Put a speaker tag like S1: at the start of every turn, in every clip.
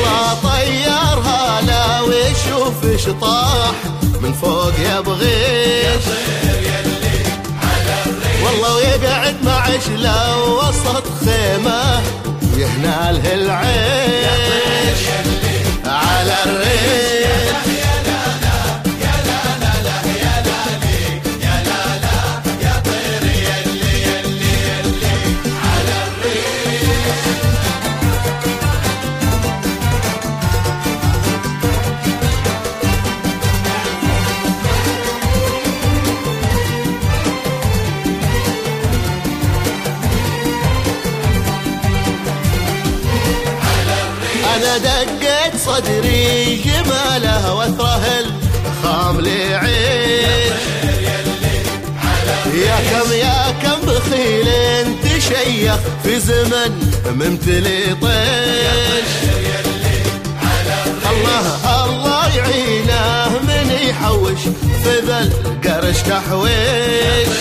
S1: والله طيرها لا ويشوف شطاح من فوق يبغيش والله ويقعد مع لو وسط خيمه يهناله العيش على الريش. أنا دقيت صدري جماله واثره الخام لي عيش يا كم بخيل تشيخ في زمن ممتلي طيش. الله يعينه من يحوش في ذا القرش تحويش.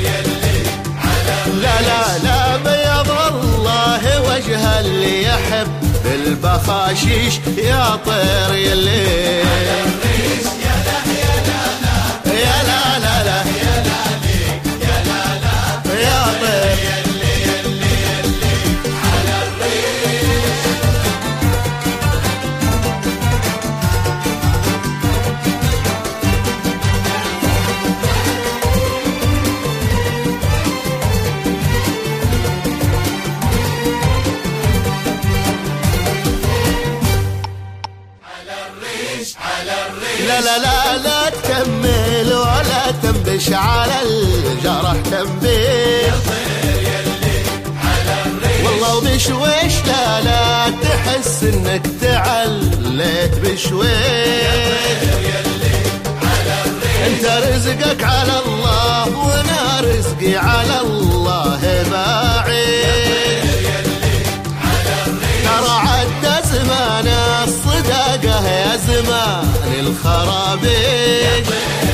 S1: لا بيض الله وجه اللي يحب بالبخاشيش يا طير يلي يا لا لا لا يا طير لا تكمل ولا تنبش على الجرح تنبيش والله وبشويش لا تحس انك تعليت بشويش. انت رزقك على الله وانا رزقي على الله باعي ترى عدى زمان الصداقة يا زمان الخرابيش.